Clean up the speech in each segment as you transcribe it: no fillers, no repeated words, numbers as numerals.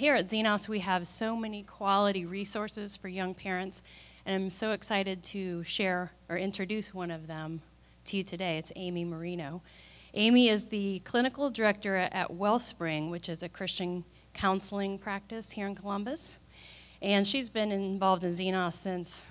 Here at Xenos, we have so many quality resources for young parents, and I'm so excited to share or introduce one of them to you today. It's Amy Marino. Amy is the clinical director at Wellspring, which is a Christian counseling practice here in Columbus. And she's been involved in Xenos since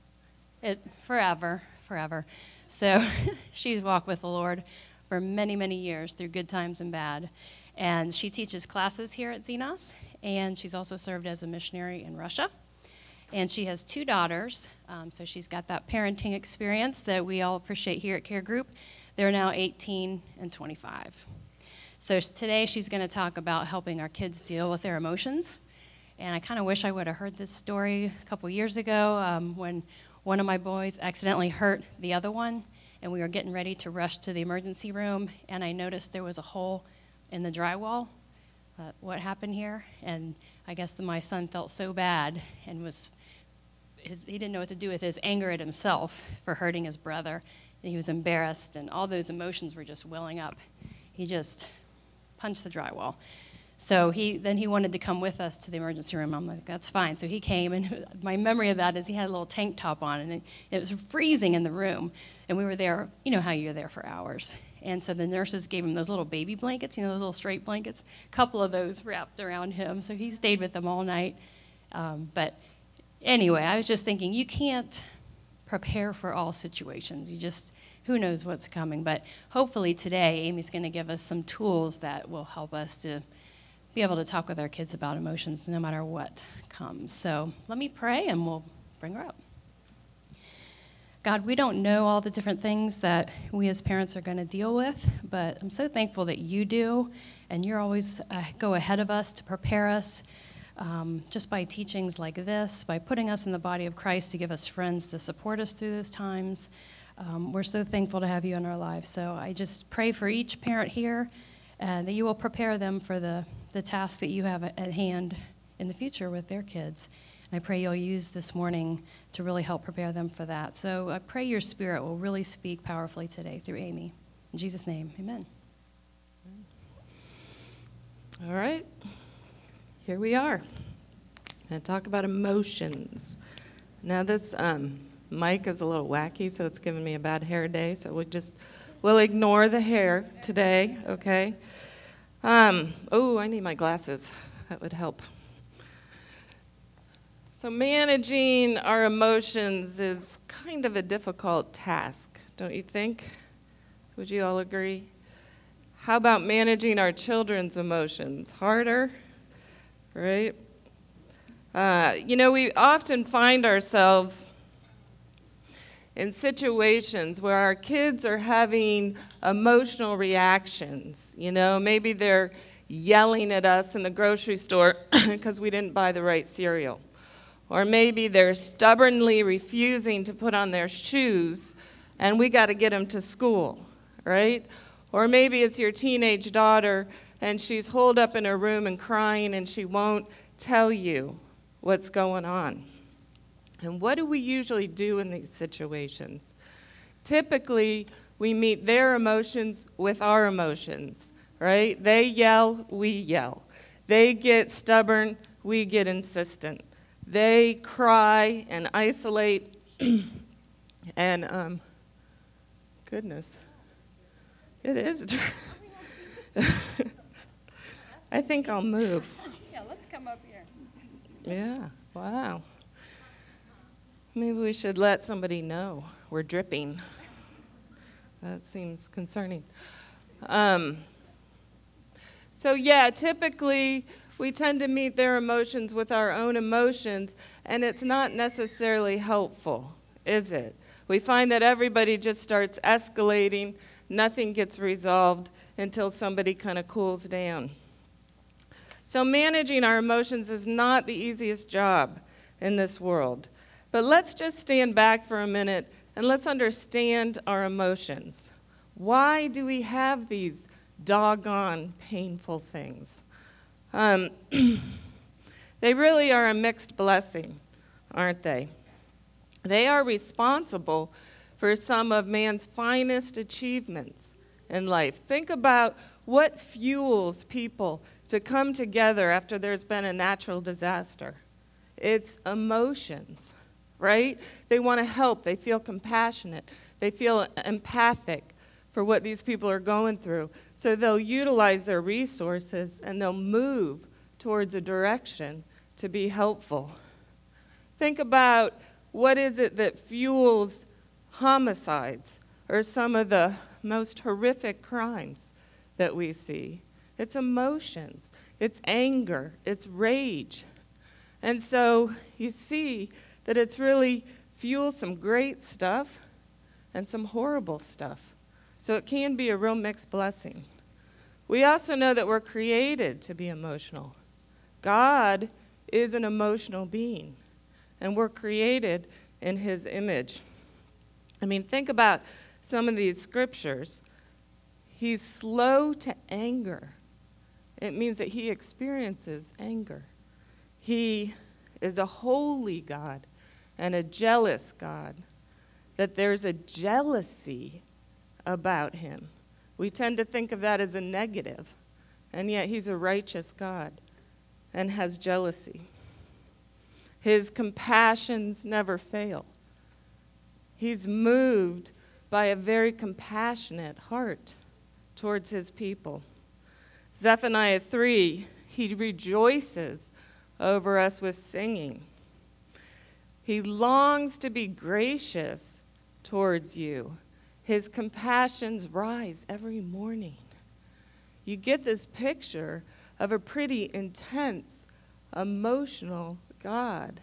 forever. So she's walked with the Lord for many, many years through good times and bad. And she teaches classes here at Xenos, and she's also served as a missionary in Russia. And she has 2 daughters, so she's got that parenting experience that we all appreciate here at Care Group. They're now 18 and 25. So today she's going to talk about helping our kids deal with their emotions. And I kind of wish I would have heard this story a couple years ago when one of my boys accidentally hurt the other one, and we were getting ready to rush to the emergency room, and I noticed there was a hole in the drywall. What happened here? And I guess my son felt so bad and he didn't know what to do with his anger at himself for hurting his brother. And he was embarrassed, and all those emotions were just welling up. He just punched the drywall. So then he wanted to come with us to the emergency room. I'm like, that's fine. So he came, and my memory of that is he had a little tank top on, and it was freezing in the room. And we were there, you know how you're there for hours. And so the nurses gave him those little baby blankets, those little straight blankets, a couple of those wrapped around him. So he stayed with them all night. But anyway, I was just thinking, you can't prepare for all situations. Who knows what's coming. But hopefully today, Amy's going to give us some tools that will help us to be able to talk with our kids about emotions no matter what comes. So let me pray, and we'll bring her up. God, we don't know all the different things that we as parents are going to deal with, but I'm so thankful that you do, and you're always go ahead of us to prepare us just by teachings like this, by putting us in the body of Christ to give us friends to support us through those times. We're so thankful to have you in our lives. So I just pray for each parent here that you will prepare them for the tasks that you have at hand in the future with their kids. And I pray you'll use this morning to really help prepare them for that. So I pray your Spirit will really speak powerfully today through Amy. In Jesus' name, amen. All right, here we are. I'm going to talk about emotions. Now this mic is a little wacky, so it's giving me a bad hair day, so we'll ignore the hair today, okay? I need my glasses. That would help. So managing our emotions is kind of a difficult task, don't you think? Would you all agree? How about managing our children's emotions? Harder, right? We often find ourselves in situations where our kids are having emotional reactions. Maybe they're yelling at us in the grocery store because we didn't buy the right cereal. Or maybe they're stubbornly refusing to put on their shoes, and we got to get them to school, right? Or maybe it's your teenage daughter, and she's holed up in her room and crying, and she won't tell you what's going on. And what do we usually do in these situations? Typically, we meet their emotions with our emotions, right? They yell, we yell. They get stubborn, we get insistent. They cry and isolate, and goodness, it is true. I think I'll move. Yeah, let's come up here. Yeah, wow. Maybe we should let somebody know we're dripping. That seems concerning. Typically we tend to meet their emotions with our own emotions, and it's not necessarily helpful, is it? We find that everybody just starts escalating, nothing gets resolved until somebody kind of cools down. So managing our emotions is not the easiest job in this world. But let's just stand back for a minute and let's understand our emotions. Why do we have these doggone painful things? They really are a mixed blessing, aren't they? They are responsible for some of man's finest achievements in life. Think about what fuels people to come together after there's been a natural disaster. It's emotions, right? They want to help. They feel compassionate. They feel empathic for what these people are going through. So they'll utilize their resources and they'll move towards a direction to be helpful. Think about what is it that fuels homicides or some of the most horrific crimes that we see. It's emotions, it's anger, it's rage. And so you see that it's really fuels some great stuff and some horrible stuff. So it can be a real mixed blessing. We also know that we're created to be emotional. God is an emotional being, and we're created in his image. I mean, think about some of these scriptures. He's slow to anger. It means that he experiences anger. He is a holy God and a jealous God, that there's a jealousy about him. We tend to think of that as a negative, and yet he's a righteous God and has jealousy. His compassions never fail. He's moved by a very compassionate heart towards his people. Zephaniah 3, he rejoices over us with singing. He longs to be gracious towards you. His compassions rise every morning. You get this picture of a pretty intense, emotional God.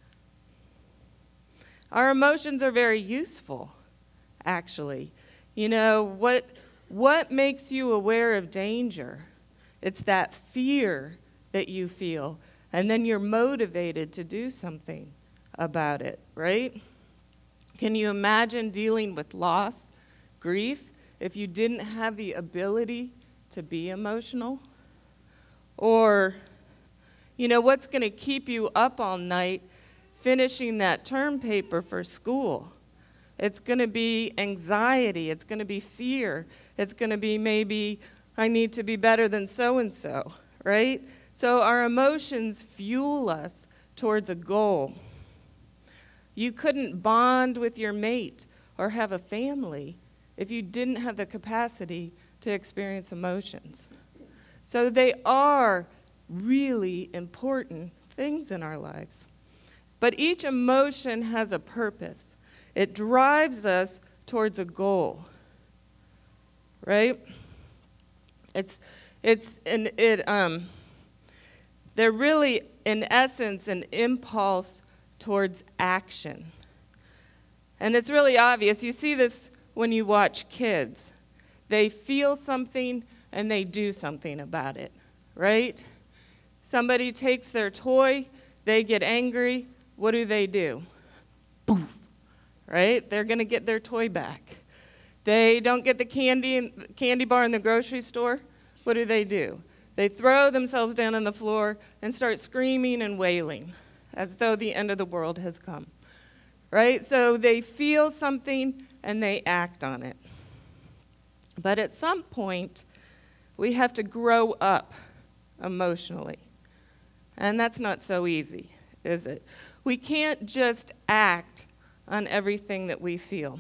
Our emotions are very useful, actually. You know, what makes you aware of danger? It's that fear that you feel, and then you're motivated to do something about it, right? Can you imagine dealing with loss, grief, if you didn't have the ability to be emotional? Or, you know, what's going to keep you up all night finishing that term paper for school? It's going to be anxiety. It's going to be fear. It's going to be maybe, I need to be better than so-and-so, right? So our emotions fuel us towards a goal. You couldn't bond with your mate or have a family if you didn't have the capacity to experience emotions. So they are really important things in our lives. But each emotion has a purpose. It drives us towards a goal, right? They're really, in essence, an impulse towards action. And it's really obvious. You see this when you watch kids. They feel something and they do something about it, right? Somebody takes their toy, they get angry, what do? Poof, right? They're going to get their toy back. They don't get the candy bar in the grocery store, what do? They throw themselves down on the floor and start screaming and wailing as though the end of the world has come, right? So they feel something and they act on it. But at some point, we have to grow up emotionally. And that's not so easy, is it? We can't just act on everything that we feel.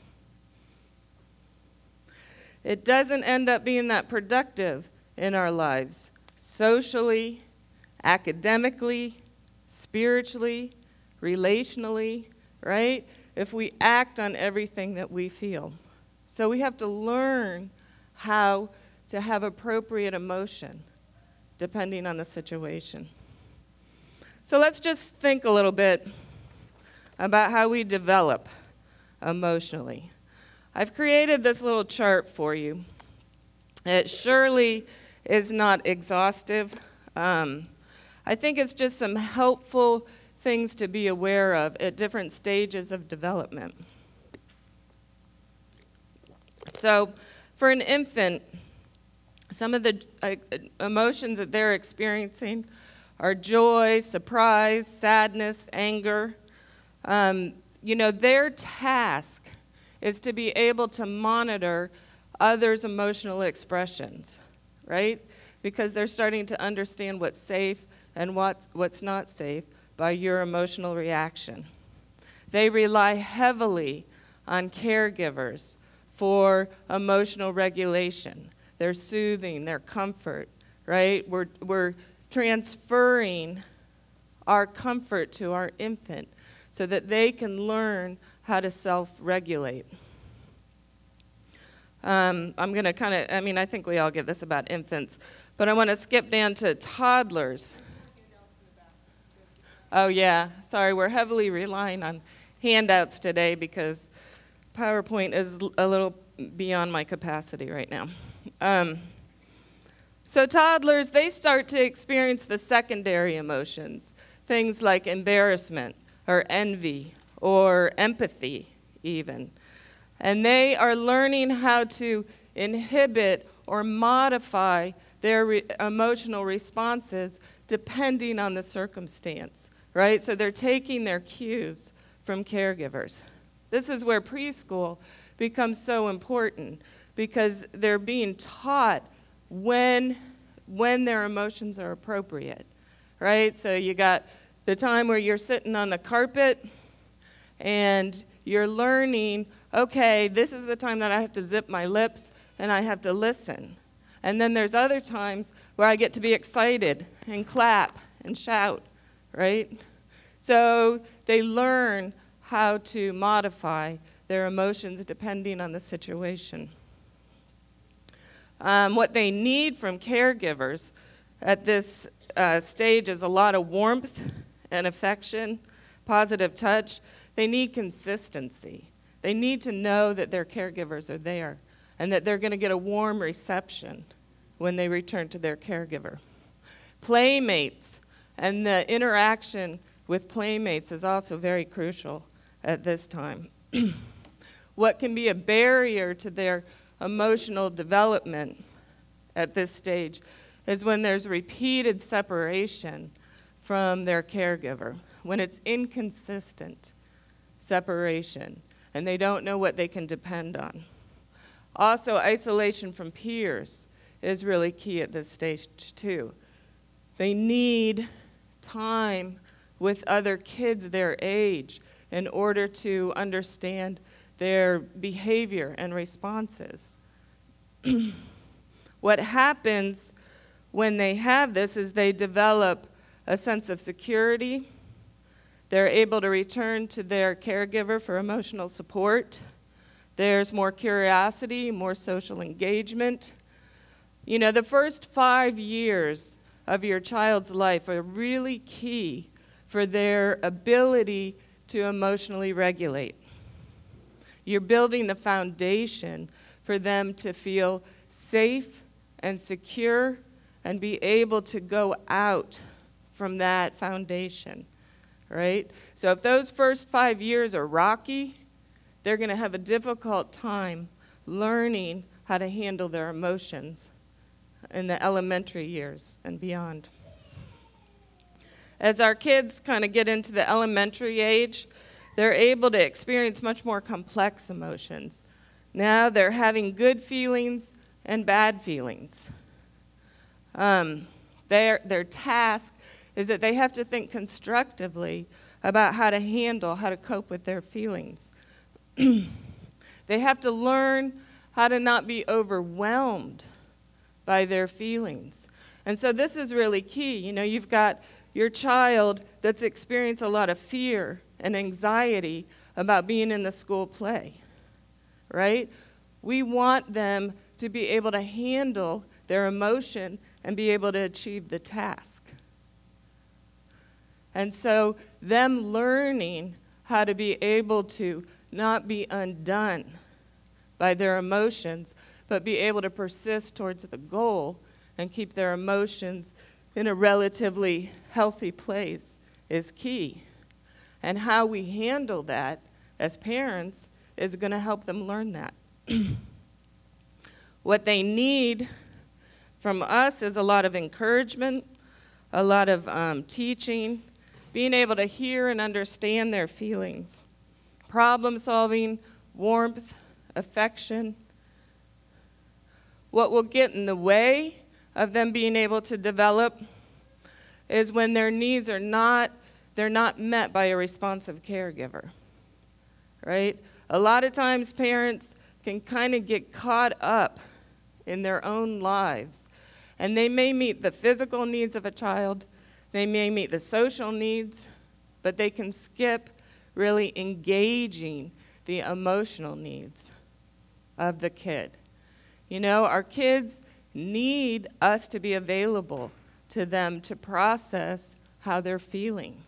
It doesn't end up being that productive in our lives, socially, academically, spiritually, relationally, right? If we act on everything that we feel. So we have to learn how to have appropriate emotion depending on the situation. So let's just think a little bit about how we develop emotionally. I've created this little chart for you. It surely is not exhaustive. I think it's just some helpful things to be aware of at different stages of development. So for an infant, some of the emotions that they're experiencing are joy, surprise, sadness, anger. Their task is to be able to monitor others' emotional expressions, right? because they're starting to understand what's safe and what's not safe by your emotional reaction. They rely heavily on caregivers for emotional regulation. They're soothing, their comfort, right? We're transferring our comfort to our infant so that they can learn how to self-regulate. I'm going to I think we all get this about infants, but I want to skip down to toddlers. Oh, yeah. Sorry, we're heavily relying on handouts today because PowerPoint is a little beyond my capacity right now. So toddlers, they start to experience the secondary emotions, things like embarrassment or envy or empathy even. And they are learning how to inhibit or modify their emotional responses depending on the circumstance, right? So they're taking their cues from caregivers. This is where preschool becomes so important because they're being taught when their emotions are appropriate, right? So you got the time where you're sitting on the carpet and you're learning, okay, this is the time that I have to zip my lips and I have to listen. And then there's other times where I get to be excited and clap and shout, right? So they learn how to modify their emotions depending on the situation. What they need from caregivers at this stage is a lot of warmth and affection, positive touch. They need consistency. They need to know that their caregivers are there and that they're going to get a warm reception when they return to their caregiver. Playmates and the interaction with playmates is also very crucial at this time. What can be a barrier to their emotional development at this stage is when there's repeated separation from their caregiver, when it's inconsistent separation and they don't know what they can depend on. Also, isolation from peers is really key at this stage too. They need time with other kids their age in order to understand their behavior and responses. What happens when they have this is they develop a sense of security. They're able to return to their caregiver for emotional support. There's more curiosity, more social engagement. You know, the first 5 years of your child's life are really key for their ability to emotionally regulate. You're building the foundation for them to feel safe and secure and be able to go out from that foundation, right? So if those first 5 years are rocky, they're going to have a difficult time learning how to handle their emotions in the elementary years and beyond. As our kids kind of get into the elementary age, they're able to experience much more complex emotions. Now they're having good feelings and bad feelings. Their task is that they have to think constructively about how to cope with their feelings. They have to learn how to not be overwhelmed by their feelings. And so this is really key. You know, you've got your child that's experienced a lot of fear and anxiety about being in the school play, right? We want them to be able to handle their emotion and be able to achieve the task. And so them learning how to be able to not be undone by their emotions, but be able to persist towards the goal and keep their emotions in a relatively healthy place is key. And how we handle that as parents is going to help them learn that. What they need from us is a lot of encouragement, a lot of teaching, being able to hear and understand their feelings, problem solving, warmth, affection. What will get in the way of them being able to develop is when their needs are not, they're not met by a responsive caregiver, right? A lot of times parents can kind of get caught up in their own lives, and they may meet the physical needs of a child, they may meet the social needs, but they can skip really engaging the emotional needs of the kid. You know, our kids need us to be available to them to process how they're feeling.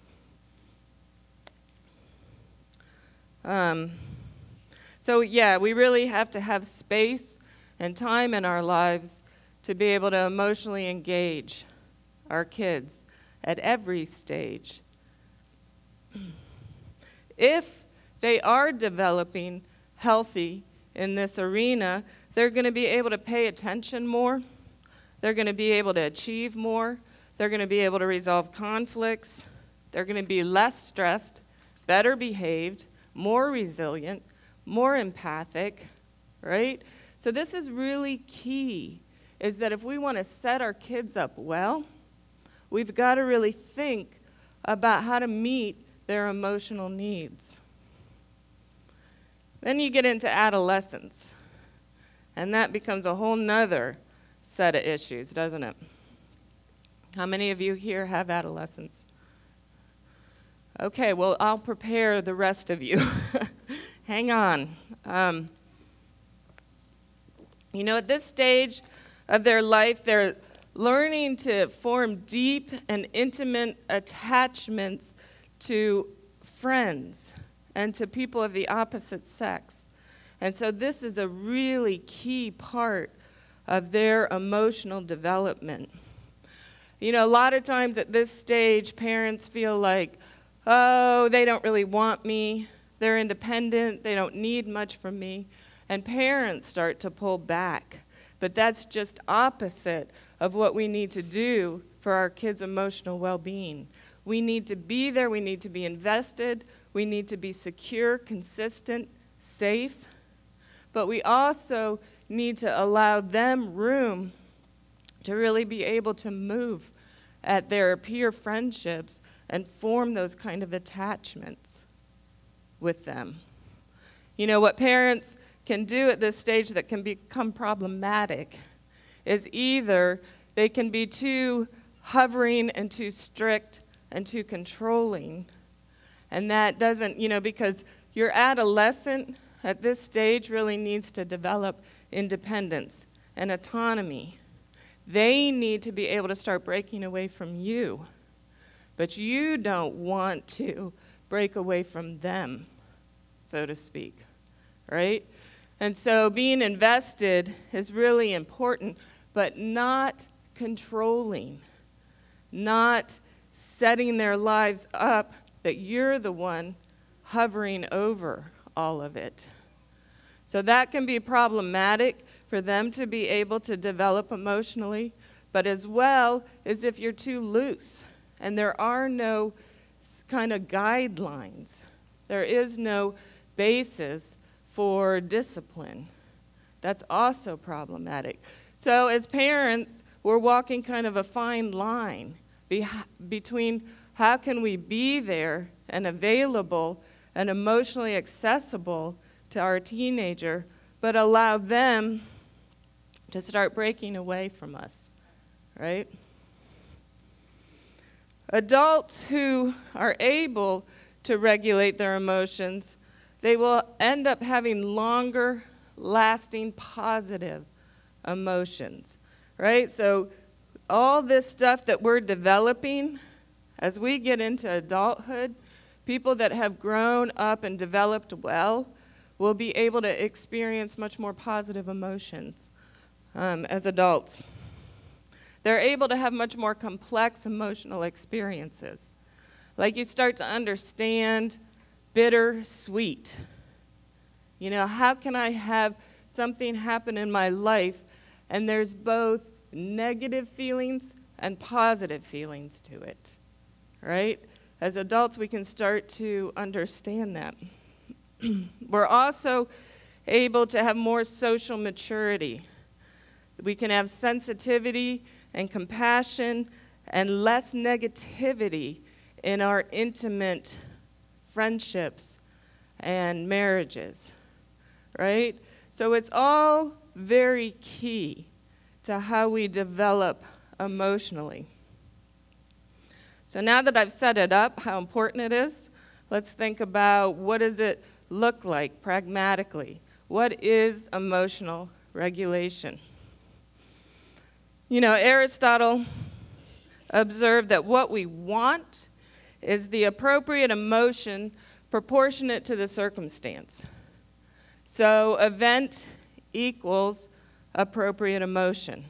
So yeah, we really have to have space and time in our lives to be able to emotionally engage our kids at every stage. If they are developing healthy in this arena, they're going to be able to pay attention more. They're going to be able to achieve more. They're going to be able to resolve conflicts. They're going to be less stressed, better behaved, more resilient, more empathic, right? So this is really key, is that if we want to set our kids up well, we've got to really think about how to meet their emotional needs. Then you get into adolescence, and that becomes a whole nother set of issues, doesn't it? How many of you here have adolescents? Okay, well, I'll prepare the rest of you. Hang on. You know, at this stage of their life, they're learning to form deep and intimate attachments to friends and to people of the opposite sex. And so this is a really key part of their emotional development. You know, a lot of times at this stage, parents feel like, oh, they don't really want me, they're independent, they don't need much from me, and parents start to pull back. But that's just opposite of what we need to do for our kids' emotional well-being. We need to be there, we need to be invested, we need to be secure, consistent, safe, but we also need to allow them room to really be able to move at their peer friendships and form those kind of attachments with them. You know, what parents can do at this stage that can become problematic is either they can be too hovering and too strict and too controlling. And that doesn't, you know, because your adolescent at this stage really needs to develop independence and autonomy. They need to be able to start breaking away from you, but you don't want to break away from them, so to speak, right? And so being invested is really important, but not controlling, not setting their lives up that you're the one hovering over all of it. So that can be problematic for them to be able to develop emotionally, but as well as if you're too loose and there are no kind of guidelines. There is no basis for discipline. That's also problematic. So as parents, we're walking kind of a fine line between how can we be there and available and emotionally accessible to our teenager, but allow them to start breaking away from us, right? Adults who are able to regulate their emotions, they will end up having longer lasting positive emotions, right? So all this stuff that we're developing as we get into adulthood, people that have grown up and developed well will be able to experience much more positive emotions as adults. They're able to have much more complex emotional experiences. Like you start to understand bitter, sweet. You know, how can I have something happen in my life and there's both negative feelings and positive feelings to it, right? As adults, we can start to understand that. We're also able to have more social maturity. We can have sensitivity and compassion and less negativity in our intimate friendships and marriages, right? So it's all very key to how we develop emotionally. So now that I've set it up, how important it is, let's think about what does it look like pragmatically? What is emotional regulation? You know, Aristotle observed that what we want is the appropriate emotion proportionate to the circumstance. So event equals appropriate emotion.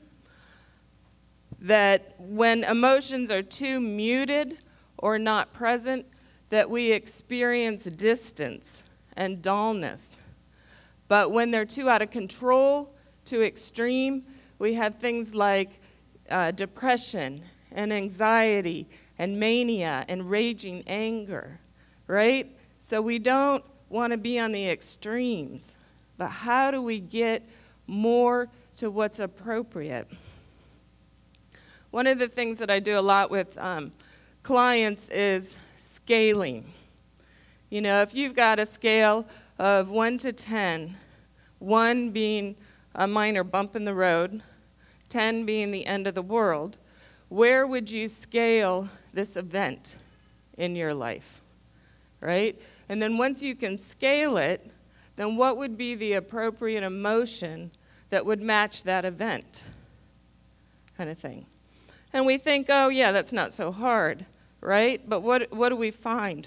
That when emotions are too muted or not present, that we experience distance and dullness. But when they're too out of control, too extreme, we have things like depression and anxiety and mania and raging anger, right? So we don't want to be on the extremes. But how do we get more to what's appropriate? One of the things that I do a lot with clients is scaling. You know, if you've got a scale of 1 to 10, 1 being a minor bump in the road, 10 being the end of the world, where would you scale this event in your life, right? And then once you can scale it, then what would be the appropriate emotion that would match that event, kind of thing. And we think, oh, yeah, that's not so hard, right? But what do we find?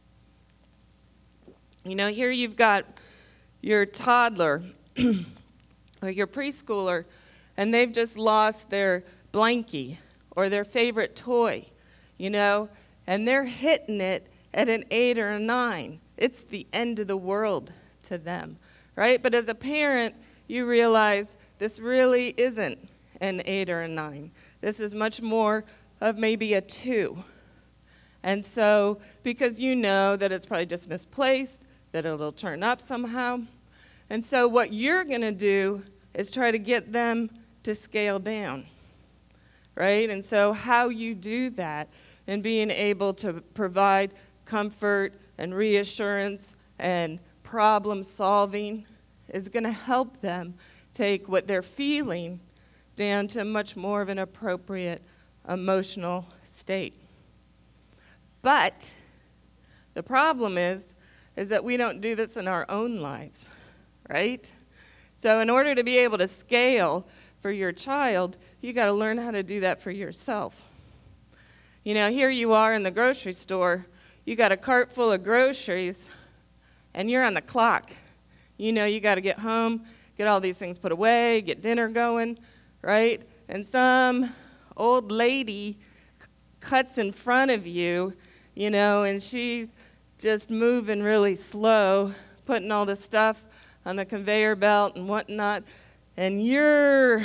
You know, here you've got your toddler or your preschooler, and they've just lost their blankie or their favorite toy, you know, and they're hitting it at an 8 or a 9. It's the end of the world to them, right? But as a parent, you realize this really isn't an 8 or a 9. This is much more of maybe a 2. And so, because you know that it's probably just misplaced, that it'll turn up somehow. And so what you're going to do is try to get them to scale down, right? And so how you do that and being able to provide comfort and reassurance and problem solving is going to help them take what they're feeling down to much more of an appropriate emotional state. But the problem is that we don't do this in our own lives, right? So in order to be able to scale for your child, you got to learn how to do that for yourself. You know, here you are in the grocery store, you got a cart full of groceries, and you're on the clock. You know, you got to get home, get all these things put away, get dinner going, right? And some old lady cuts in front of you, you know, and she's just moving really slow, putting all the stuff on the conveyor belt and whatnot, and you're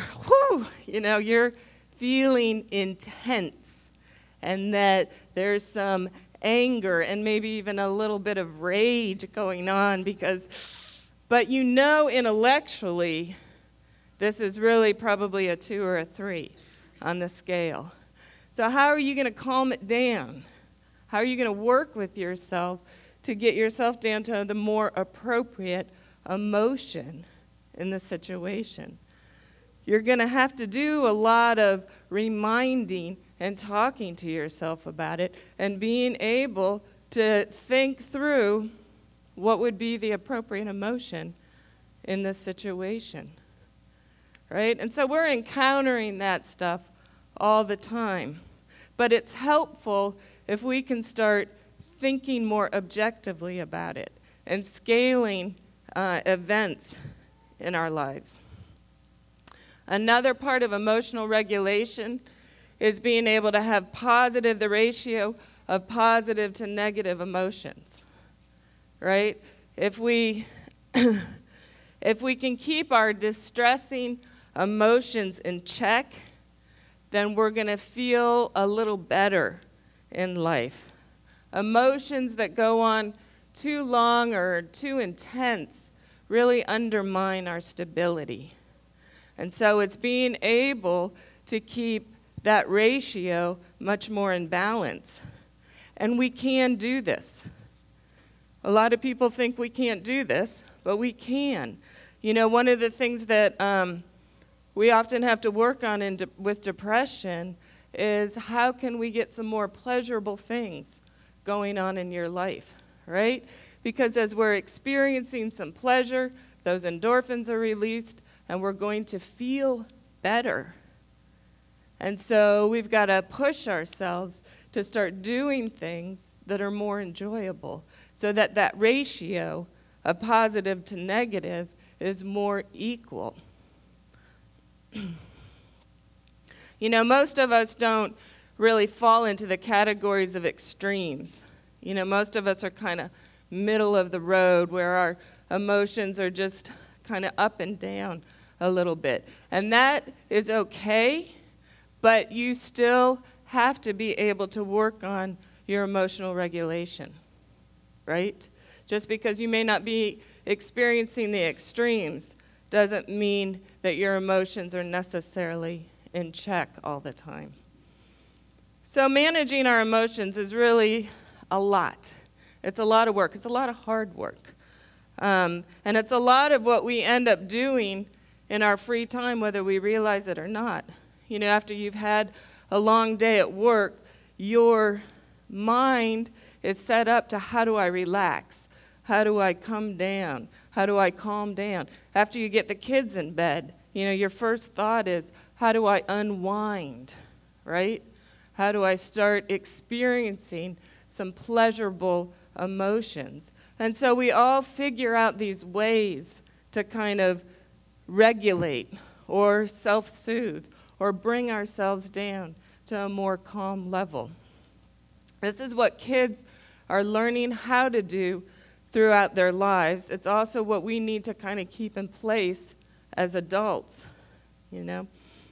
feeling intense, and that there's some anger and maybe even a little bit of rage going on but you know intellectually this is really probably a 2 or a 3 on the scale. So how are you going to calm it down? How are you going to work with yourself to get yourself down to the more appropriate emotion in the situation? You're going to have to do a lot of reminding and talking to yourself about it and being able to think through what would be the appropriate emotion in this situation, right? And so we're encountering that stuff all the time. But it's helpful if we can start thinking more objectively about it and scaling events in our lives. Another part of emotional regulation is being able to have the ratio of positive to negative emotions, right? If we can keep our distressing emotions in check, then we're going to feel a little better in life. Emotions that go on too long or too intense really undermine our stability. And so it's being able to keep that ratio much more in balance. And we can do this. A lot of people think we can't do this, but we can. You know, one of the things that we often have to work on with depression is how can we get some more pleasurable things going on in your life, right? Because as we're experiencing some pleasure, those endorphins are released, and we're going to feel better. And so we've got to push ourselves to start doing things that are more enjoyable so that that ratio of positive to negative is more equal. You know, most of us don't really fall into the categories of extremes. You know, most of us are kind of middle of the road where our emotions are just kind of up and down a little bit. And that is okay, but you still have to be able to work on your emotional regulation, right? Just because you may not be experiencing the extremes doesn't mean that your emotions are necessarily in check all the time. So managing our emotions is really a lot. It's a lot of work. It's a lot of hard work. And it's a lot of what we end up doing in our free time, whether we realize it or not. You know, after you've had a long day at work, your mind is set up to how do I relax? How do I come down? How do I calm down? After you get the kids in bed, you know, your first thought is, how do I unwind, right? How do I start experiencing some pleasurable emotions? And so we all figure out these ways to kind of regulate or self-soothe or bring ourselves down to a more calm level. This is what kids are learning how to do throughout their lives. It's also what we need to kind of keep in place as adults, you know.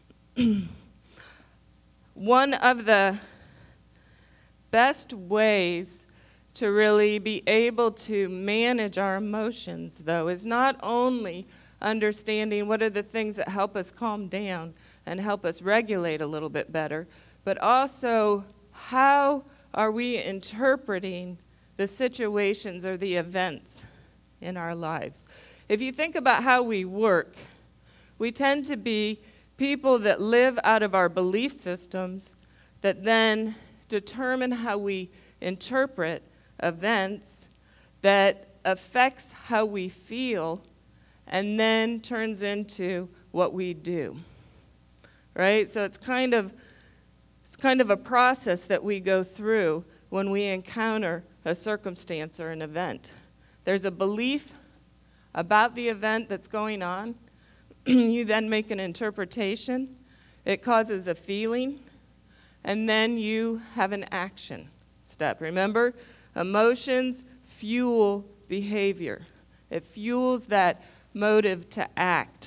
One of the best ways to really be able to manage our emotions, though, is not only understanding what are the things that help us calm down and help us regulate a little bit better, but also how are we interpreting the situations or the events in our lives. If you think about how we work, we tend to be people that live out of our belief systems that then determine how we interpret events that affects how we feel and then turns into what we do, right? So it's kind of a process that we go through when we encounter a circumstance or an event. There's a belief about the event that's going on. You then make an interpretation. It causes a feeling. And then you have an action step. Remember, emotions fuel behavior. It fuels that motive to act.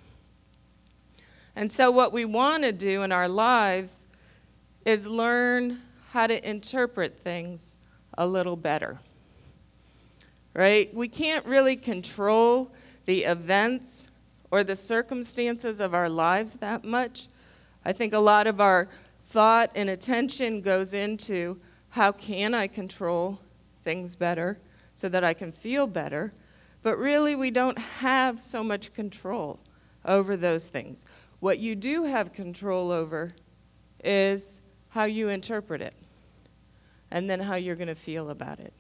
And so what we want to do in our lives is learn how to interpret things a little better, right? We can't really control the events or the circumstances of our lives that much. I think a lot of our thought and attention goes into how can I control things better so that I can feel better, but really we don't have so much control over those things. What you do have control over is how you interpret it and then how you're going to feel about it.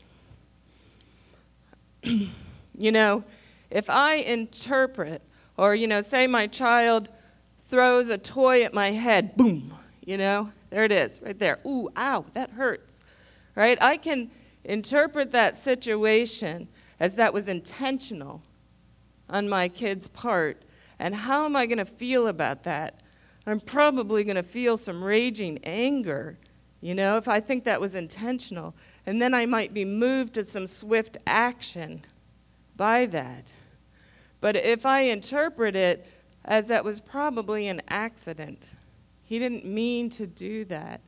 You know, if I interpret, or, you know, say my child throws a toy at my head, boom, you know, there it is, right there. Ooh, ow, that hurts, right? I can interpret that situation as that was intentional on my kid's part, and how am I going to feel about that? I'm probably going to feel some raging anger, you know, if I think that was intentional. And then I might be moved to some swift action by that. But if I interpret it as that was probably an accident, he didn't mean to do that,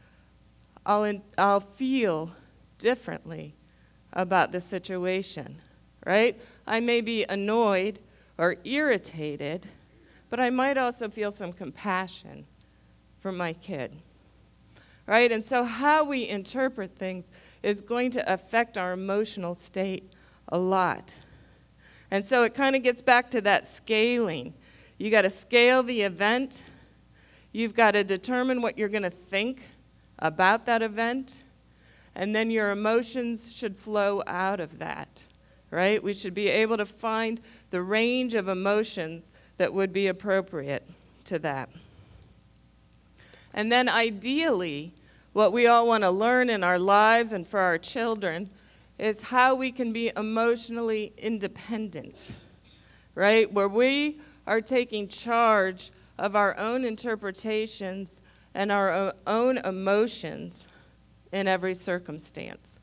I'll feel differently about the situation, right? I may be annoyed or irritated, but I might also feel some compassion for my kid? Right? And so how we interpret things is going to affect our emotional state a lot. And so it kind of gets back to that scaling. You got to scale the event. You've got to determine what you're going to think about that event. And then your emotions should flow out of that, right? We should be able to find the range of emotions that would be appropriate to that. And then ideally, what we all want to learn in our lives and for our children is how we can be emotionally independent, right? Where we are taking charge of our own interpretations and our own emotions in every circumstance.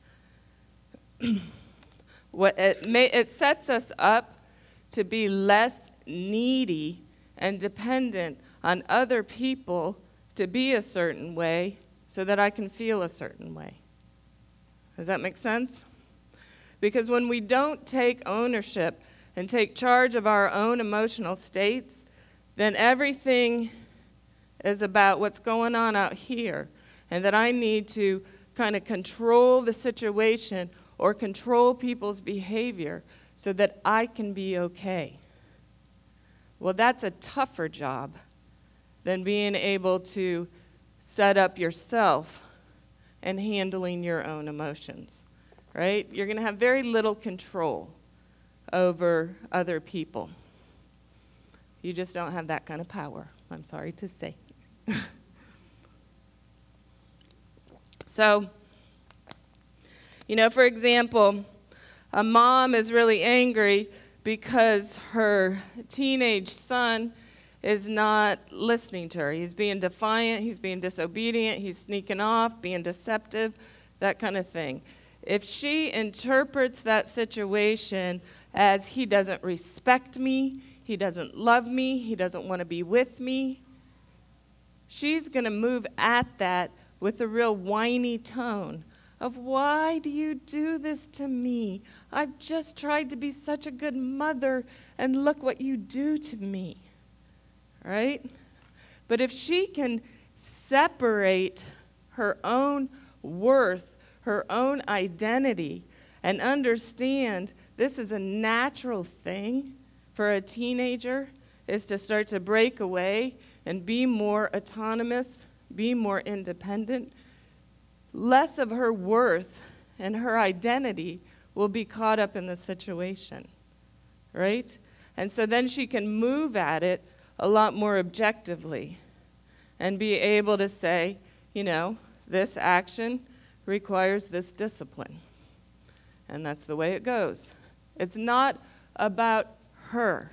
It sets us up to be less needy and dependent on other people to be a certain way so that I can feel a certain way. Does that make sense? Because when we don't take ownership and take charge of our own emotional states, then everything is about what's going on out here, and that I need to kind of control the situation or control people's behavior so that I can be okay. Well, that's a tougher job than being able to set up yourself and handling your own emotions, right? You're going to have very little control over other people. You just don't have that kind of power, I'm sorry to say. So, for example, a mom is really angry because her teenage son is not listening to her. He's being defiant, he's being disobedient, he's sneaking off, being deceptive, that kind of thing. If she interprets that situation as he doesn't respect me, he doesn't love me, he doesn't want to be with me, she's going to move at that with a real whiny tone of, why do you do this to me? I've just tried to be such a good mother, and look what you do to me, right? But if she can separate her own worth, her own identity, and understand this is a natural thing for a teenager, is to start to break away and be more autonomous, be more independent, less of her worth and her identity will be caught up in the situation, right? And so then she can move at it a lot more objectively and be able to say, this action requires this discipline. And that's the way it goes. It's not about her,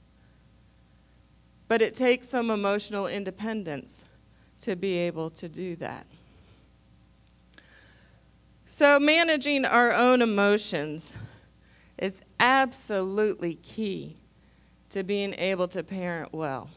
but it takes some emotional independence to be able to do that. So managing our own emotions is absolutely key to being able to parent well.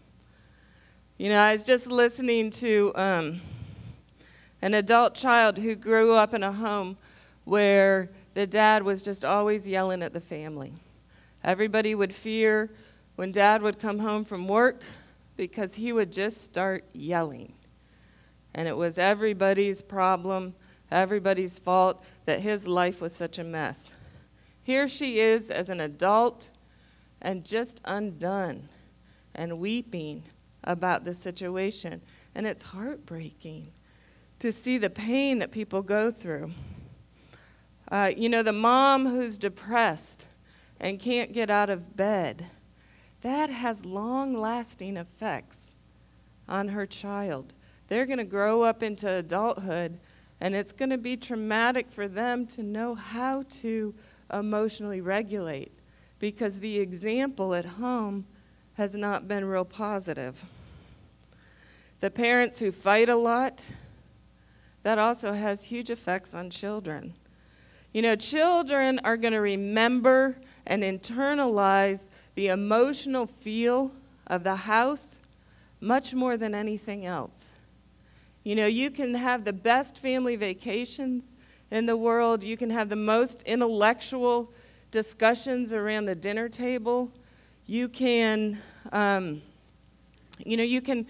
I was just listening to an adult child who grew up in a home where the dad was just always yelling at the family. Everybody would fear when dad would come home from work because he would just start yelling. And it was everybody's problem, everybody's fault that his life was such a mess. Here she is as an adult and just undone and weeping about the situation. And it's heartbreaking to see the pain that people go through. The mom who's depressed and can't get out of bed, that has long-lasting effects on her child. They're going to grow up into adulthood, and it's going to be traumatic for them to know how to emotionally regulate because the example at home has not been real positive. The parents who fight a lot, that also has huge effects on children. Children are going to remember and internalize the emotional feel of the house much more than anything else. You can have the best family vacations in the world. You can have the most intellectual discussions around the dinner table. You can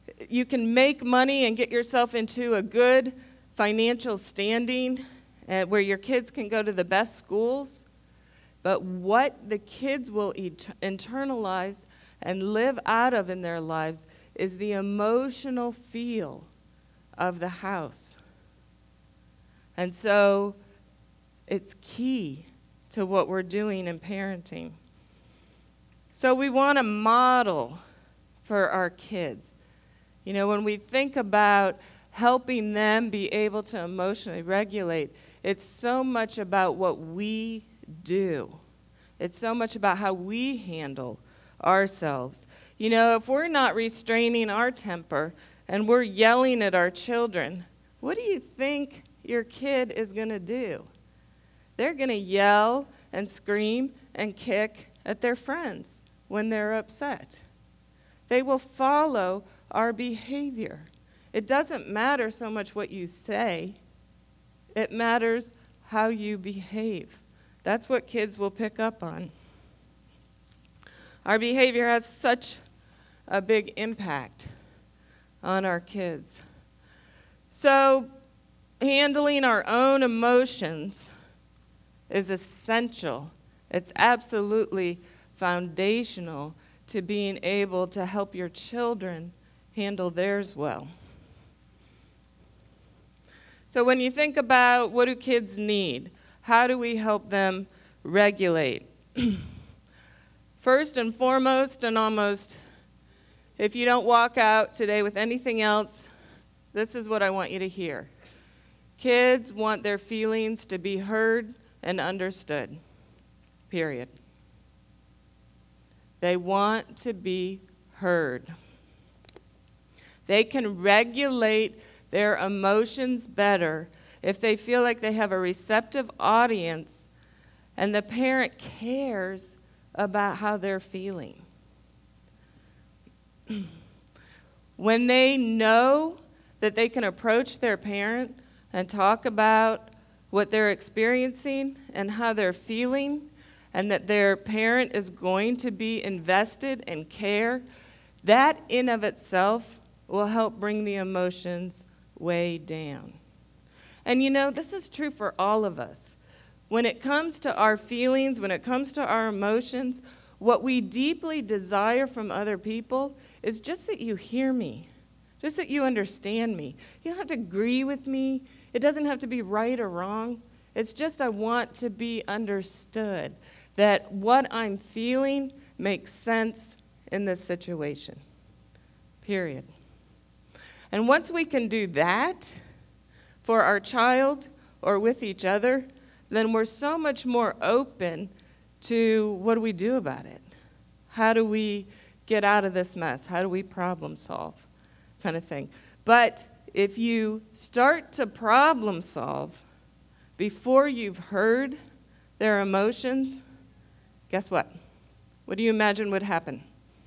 You can make money and get yourself into a good financial standing where your kids can go to the best schools. But what the kids will internalize and live out of in their lives is the emotional feel of the house. And so it's key to what we're doing in parenting. So we want to model for our kids. You know, when we think about helping them be able to emotionally regulate, it's so much about what we do. It's so much about how we handle ourselves. You know, if we're not restraining our temper and we're yelling at our children, what do you think your kid is going to do? They're going to yell and scream and kick at their friends when they're upset. They will follow our behavior. It doesn't matter so much what you say. It matters how you behave. That's what kids will pick up on. Our behavior has such a big impact on our kids. So, handling our own emotions is essential. It's absolutely foundational to being able to help your children handle theirs well. So when you think about what do kids need, how do we help them regulate? First and foremost, and almost, if you don't walk out today with anything else, this is what I want you to hear. Kids want their feelings to be heard and understood, period. They want to be heard. They can regulate their emotions better if they feel like they have a receptive audience and the parent cares about how they're feeling. When they know that they can approach their parent and talk about what they're experiencing and how they're feeling, and that their parent is going to be invested and care, that in of itself will help bring the emotions way down. And you know, this is true for all of us. When it comes to our feelings, when it comes to our emotions, what we deeply desire from other people is just that you hear me, just that you understand me. You don't have to agree with me. It doesn't have to be right or wrong. It's just I want to be understood, that what I'm feeling makes sense in this situation, period. And once we can do that for our child or with each other, then we're so much more open to what do we do about it? How do we get out of this mess? How do we problem solve? Kind of thing. But if you start to problem solve before you've heard their emotions, guess what? What do you imagine would happen?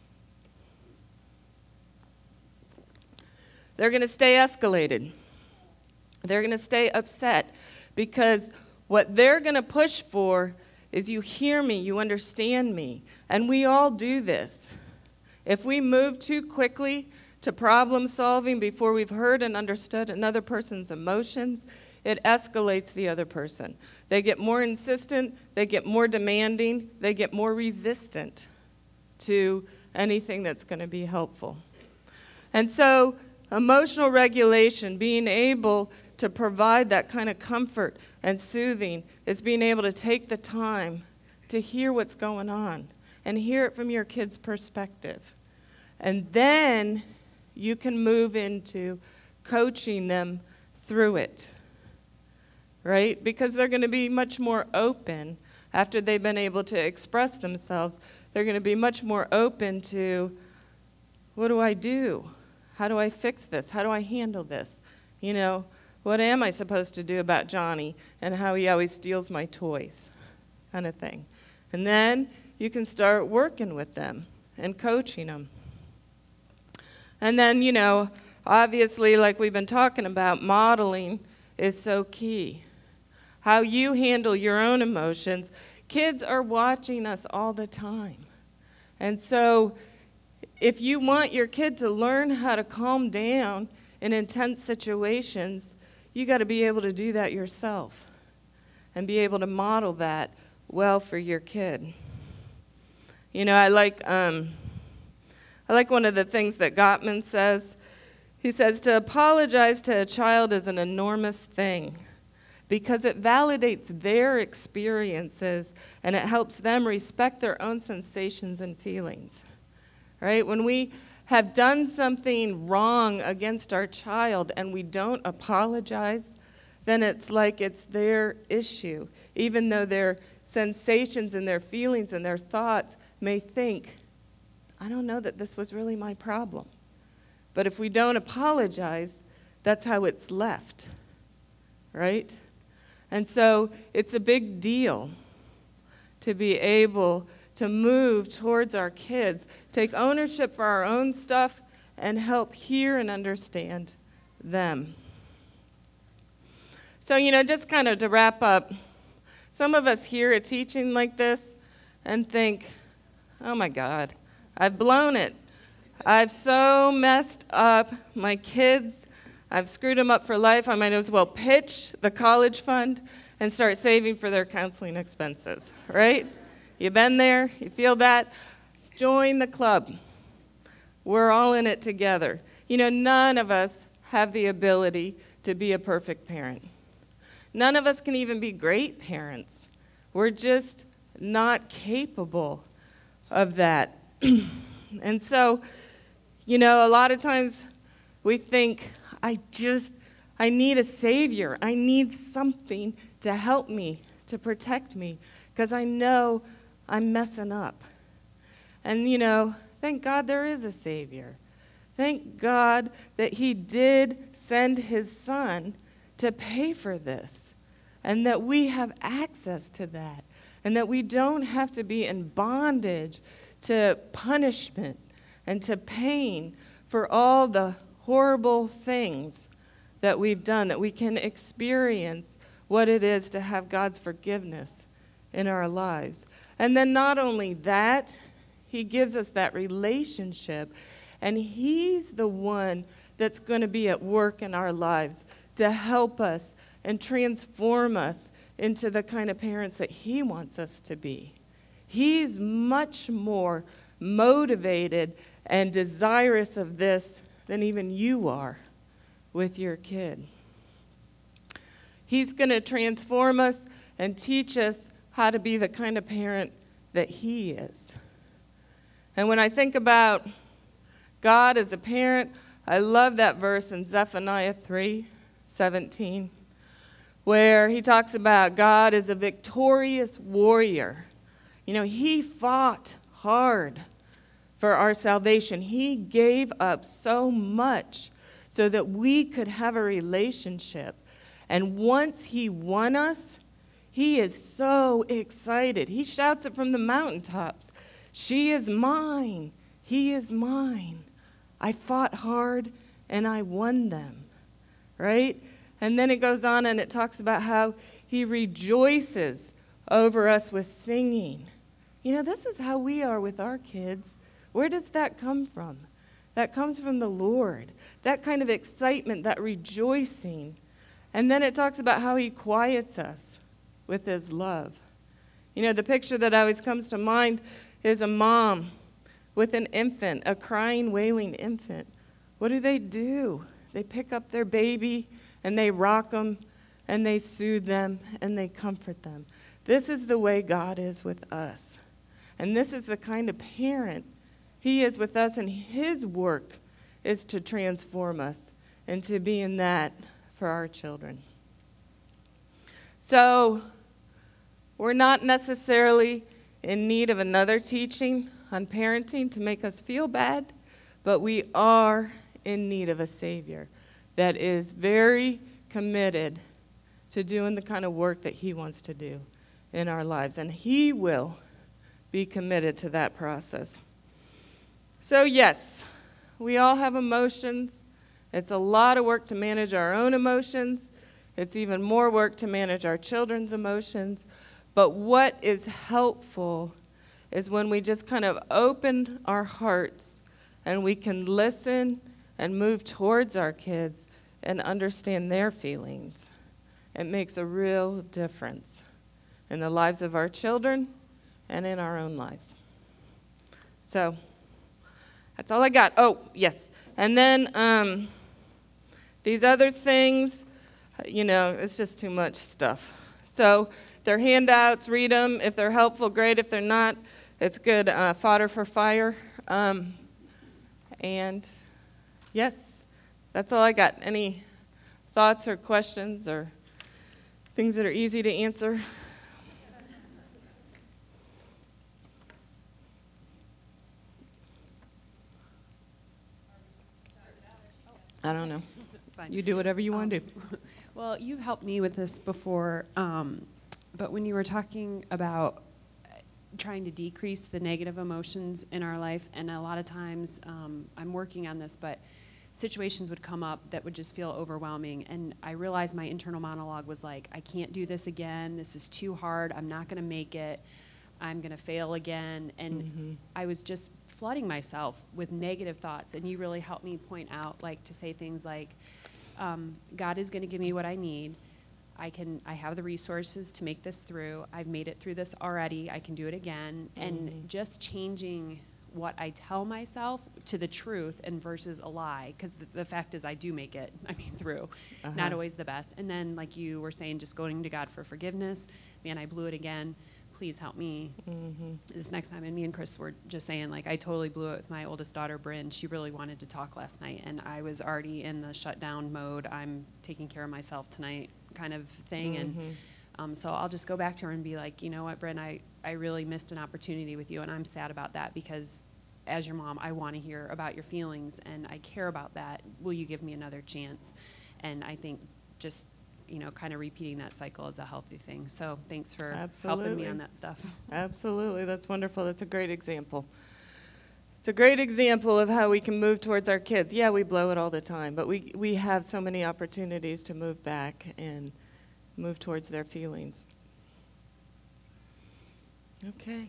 They're going to stay escalated. They're going to stay upset because what they're going to push for is you hear me, you understand me. And we all do this. If we move too quickly to problem solving before we've heard and understood another person's emotions, it escalates the other person. They get more insistent, they get more demanding, they get more resistant to anything that's going to be helpful. And so emotional regulation, being able to provide that kind of comfort and soothing, is being able to take the time to hear what's going on and hear it from your kid's perspective. And then you can move into coaching them through it, right? Because they're going to be much more open after they've been able to express themselves. They're going to be much more open to, what do I do? How do I fix this? How do I handle this? You know, what am I supposed to do about Johnny and how he always steals my toys? Kind of thing. And then you can start working with them and coaching them. And then, you know, obviously, like we've been talking about, modeling is so key. How you handle your own emotions. Kids are watching us all the time. And so if you want your kid to learn how to calm down in intense situations, you got to be able to do that yourself and be able to model that well for your kid. You know, I like one of the things that Gottman says. He says, to apologize to a child is an enormous thing because it validates their experiences and it helps them respect their own sensations and feelings. Right? When we have done something wrong against our child and we don't apologize, then it's like it's their issue, even though their sensations and their feelings and their thoughts may think, I don't know that this was really my problem. But if we don't apologize, that's how it's left, right? And so it's a big deal to be able to move towards our kids, take ownership for our own stuff, and help hear and understand them. So, you know, just kind of to wrap up, some of us hear a teaching like this and think, oh my God, I've blown it. I've so messed up my kids. I've screwed them up for life. I might as well pitch the college fund and start saving for their counseling expenses, right? You been there? You feel that? Join the club. We're all in it together. You know, none of us have the ability to be a perfect parent. None of us can even be great parents. We're just not capable of that. And so, you know, a lot of times we think, I need a savior. I need something to help me, to protect me, because I know I'm messing up. And, you know, thank God there is a savior. Thank God that he did send his son to pay for this, and that we have access to that, and that we don't have to be in bondage to punishment and to pain for all the horrible things that we've done, that we can experience what it is to have God's forgiveness in our lives. And then not only that, he gives us that relationship, and he's the one that's going to be at work in our lives to help us and transform us into the kind of parents that he wants us to be. He's much more motivated and desirous of this than even you are with your kid. He's going to transform us and teach us how to be the kind of parent that he is. And when I think about God as a parent, I love that verse in Zephaniah 3:17, where he talks about God as a victorious warrior. You know, he fought hard for our salvation. He gave up so much so that we could have a relationship. And once he won us, he is so excited. He shouts it from the mountaintops. She is mine. He is mine. I fought hard and I won them, right? And then it goes on and it talks about how he rejoices over us with singing. You know, this is how we are with our kids. Where does that come from? That comes from the Lord. That kind of excitement, that rejoicing. And then it talks about how he quiets us with his love. You know, the picture that always comes to mind is a mom with an infant, a crying, wailing infant. What do? They pick up their baby and they rock them and they soothe them and they comfort them. This is the way God is with us. And this is the kind of parent he is with us, and his work is to transform us and to be in that for our children. So we're not necessarily in need of another teaching on parenting to make us feel bad, but we are in need of a Savior that is very committed to doing the kind of work that he wants to do in our lives, and he will be committed to that process. So yes, we all have emotions. It's a lot of work to manage our own emotions. It's even more work to manage our children's emotions. But what is helpful is when we just kind of open our hearts and we can listen and move towards our kids and understand their feelings, it makes a real difference in the lives of our children and in our own lives. So that's all I got. Oh, yes. And then these other things, it's just too much stuff. So they're handouts, read them. If they're helpful, great. If they're not, it's good fodder for fire. And yes, that's all I got. Any thoughts or questions or things that are easy to answer? I don't know. It's fine. You do whatever you want to do. Well, you've helped me with this before, but when you were talking about trying to decrease the negative emotions in our life, and a lot of times I'm working on this, but situations would come up that would just feel overwhelming, and I realized my internal monologue was like, I can't do this again, this is too hard, I'm not going to make it, I'm going to fail again, and I was just flooding myself with negative thoughts, and you really helped me point out, like, to say things like, God is going to give me what I need. I have the resources to make this through. I've made it through this already. I can do it again. And just changing what I tell myself to the truth and versus a lie, because the fact is I do make it, through. Not always the best. And then, like you were saying, just going to God for forgiveness. Man, I blew it again. Please help me this next time. And me and Chris were just saying, like, I totally blew it with my oldest daughter, Bryn. She really wanted to talk last night, and I was already in the shutdown mode. I'm taking care of myself tonight kind of thing. And so I'll just go back to her and be like, you know what, Bryn, I really missed an opportunity with you, and I'm sad about that, because as your mom, I want to hear about your feelings, and I care about that. Will you give me another chance? And I think just kind of repeating that cycle is a healthy thing. So thanks for helping me on that stuff. Absolutely. That's wonderful. That's a great example. It's a great example of how we can move towards our kids. Yeah, we blow it all the time, but we have so many opportunities to move back and move towards their feelings. Okay.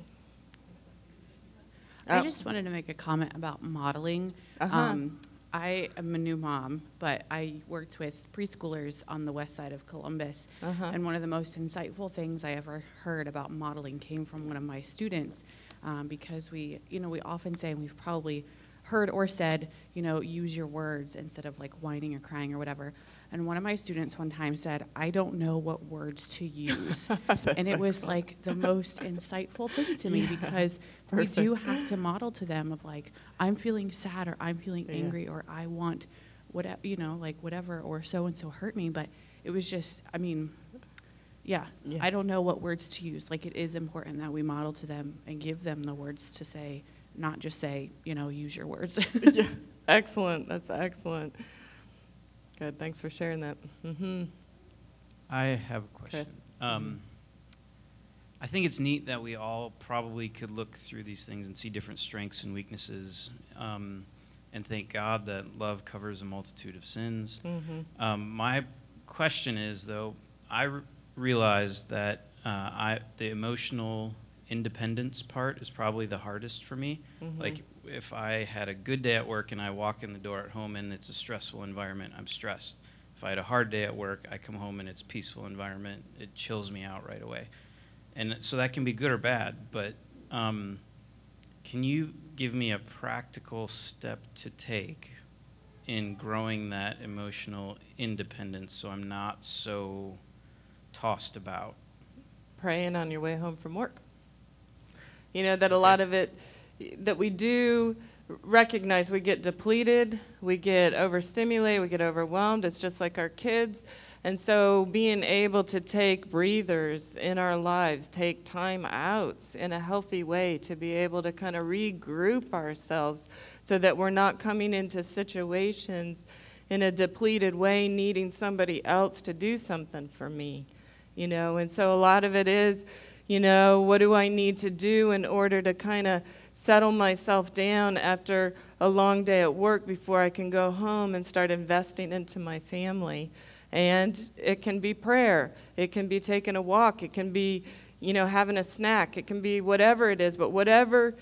I just wanted to make a comment about modeling. I am a new mom, but I worked with preschoolers on the west side of Columbus, and one of the most insightful things I ever heard about modeling came from one of my students, because we often say, and we've probably heard or said, use your words instead of like whining or crying or whatever. And one of my students one time said, I don't know what words to use. And it was like the most insightful thing to me, because we do have to model to them of like, I'm feeling sad, or I'm feeling angry, or I want whatever, whatever, or so-and-so hurt me. But it was just, I don't know what words to use. Like, it is important that we model to them and give them the words to say, not just say, use your words. Yeah, excellent. That's excellent. Good. Thanks for sharing that. I have a question. I think it's neat that we all probably could look through these things and see different strengths and weaknesses, and thank God that love covers a multitude of sins. My question is, though, I realized that the emotional independence part is probably the hardest for me. Like, if I had a good day at work and I walk in the door at home and it's a stressful environment, I'm stressed. If I had a hard day at work, I come home and it's a peaceful environment, it chills me out right away. And so that can be good or bad, but can you give me a practical step to take in growing that emotional independence so I'm not so tossed about? Praying on your way home from work. That a lot of it that we do recognize, we get depleted, we get overstimulated, we get overwhelmed. It's just like our kids. And so being able to take breathers in our lives, take time outs in a healthy way to be able to kind of regroup ourselves so that we're not coming into situations in a depleted way needing somebody else to do something for me. And so a lot of it is, what do I need to do in order to kind of settle myself down after a long day at work before I can go home and start investing into my family? And it can be prayer. It can be taking a walk. It can be, having a snack. It can be whatever it is. But whatever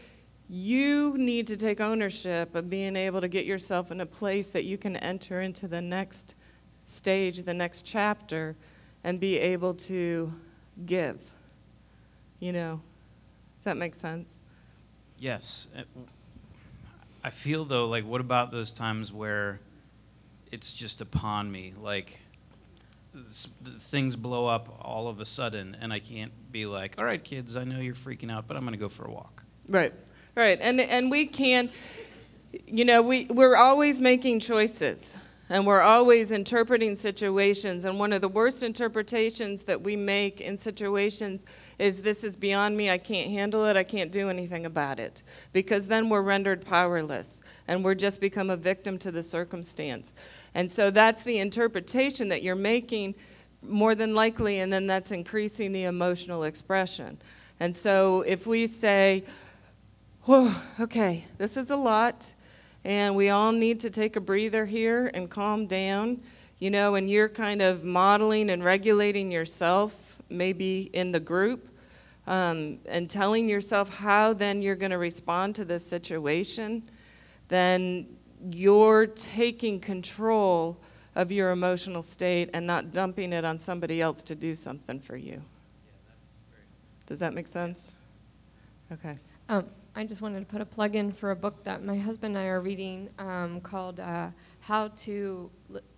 you need to take ownership of being able to get yourself in a place that you can enter into the next stage, the next chapter, and be able to give. You know, does that make sense? Yes. I feel, though, like, what about those times where it's just upon me? Like, things blow up all of a sudden, and I can't be like, all right, kids, I know you're freaking out, but I'm going to go for a walk. Right, right. And we can, you know, we're always making choices, and we're always interpreting situations. And one of the worst interpretations that we make in situations is, this is beyond me, I can't handle it, I can't do anything about it. Because then we're rendered powerless, and we're just become a victim to the circumstance. And so that's the interpretation that you're making more than likely, and then that's increasing the emotional expression. And so if we say, whoa, okay, this is a lot, and we all need to take a breather here and calm down, you know, and you're kind of modeling and regulating yourself, maybe in the group, and telling yourself how then you're going to respond to this situation, then you're taking control of your emotional state and not dumping it on somebody else to do something for you. Does that make sense? Okay. I just wanted to put a plug in for a book that my husband and I are reading called How to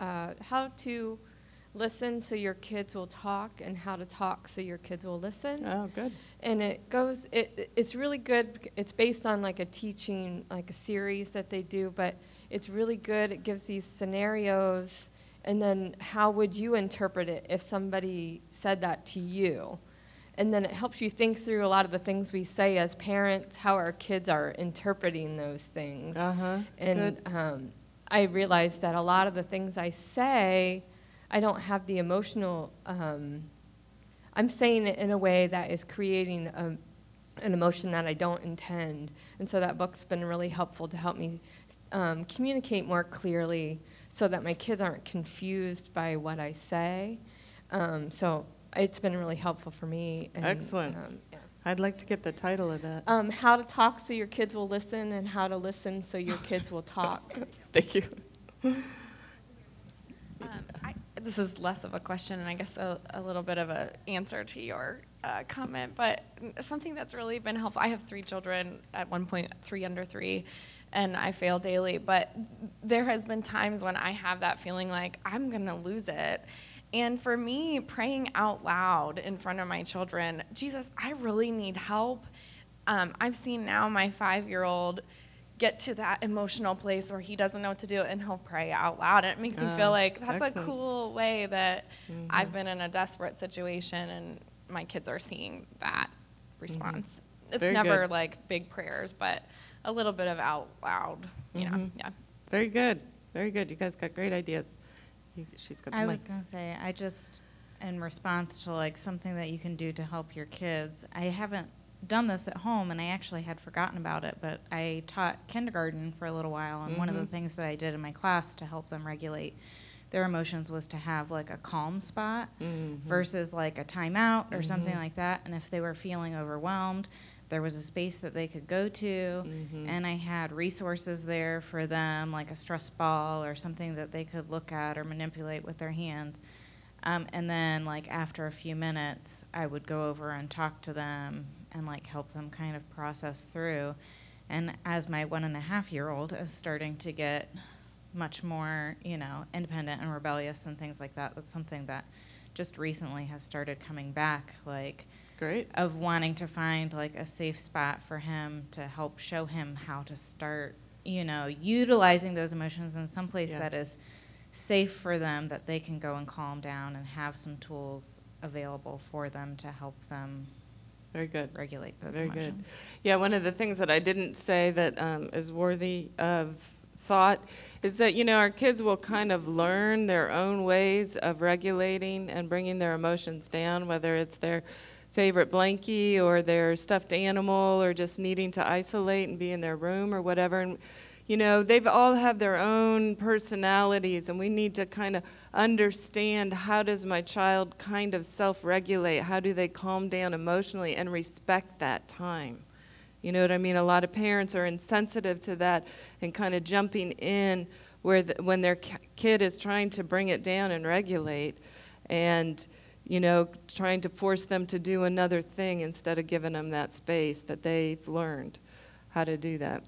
Listen So Your Kids Will Talk, and How to Talk So Your Kids Will Listen. Oh, good. And it's really good. It's based on like a teaching, like a series that they do, but it's really good. It gives these scenarios, and then how would you interpret it if somebody said that to you? And then it helps you think through a lot of the things we say as parents, how our kids are interpreting those things. And I realized that a lot of the things I say, I don't have the emotional, I'm saying it in a way that is creating an emotion that I don't intend. And so that book's been really helpful to help me communicate more clearly so that my kids aren't confused by what I say. So it's been really helpful for me. And, Excellent. Yeah. I'd like to get the title of that. How to Talk So Your Kids Will Listen, and How to Listen So Your Kids Will Talk. Thank you. This is less of a question and I guess a little bit of an answer to your comment, but something that's really been helpful. I have 3 children, at one point 3 under 3, and I fail daily, but there has been times when I have that feeling like I'm going to lose it. And for me, praying out loud in front of my children, Jesus, I really need help. I've seen now my 5-year-old get to that emotional place where he doesn't know what to do, and he'll pray out loud. And it makes me feel like that's excellent. A cool way that I've been in a desperate situation, and my kids are seeing that response. It's Very never good. like big prayers, but a little bit of out loud, you know, yeah. Very good. Very good. You guys got great ideas. She's got the mic. I was going to say, I just, in response to like something that you can do to help your kids, I haven't done this at home, and I actually had forgotten about it, but I taught kindergarten for a little while, and one of the things that I did in my class to help them regulate their emotions was to have like a calm spot versus like a timeout or something like that. And if they were feeling overwhelmed, there was a space that they could go to, and I had resources there for them, like a stress ball or something that they could look at or manipulate with their hands. And then like after a few minutes, I would go over and talk to them and like help them kind of process through. And as my 1.5-year-old is starting to get much more, you know, independent and rebellious and things like that, that's something that just recently has started coming back, like Great. of wanting to find like a safe spot for him to help show him how to start, you know, utilizing those emotions in some place that is safe for them, that they can go and calm down and have some tools available for them to help them Very good. regulate those Very emotions. good. Yeah, one of the things that I didn't say that is worthy of thought is that, you know, our kids will kind of learn their own ways of regulating and bringing their emotions down, whether it's their favorite blankie or their stuffed animal or just needing to isolate and be in their room or whatever. And, you know, they've all have their own personalities, and we need to kind of understand, how does my child kind of self-regulate? How do they calm down emotionally and respect that time? You know what I mean? A lot of parents are insensitive to that and kind of jumping in when their kid is trying to bring it down and regulate, and trying to force them to do another thing instead of giving them that space that they've learned how to do that.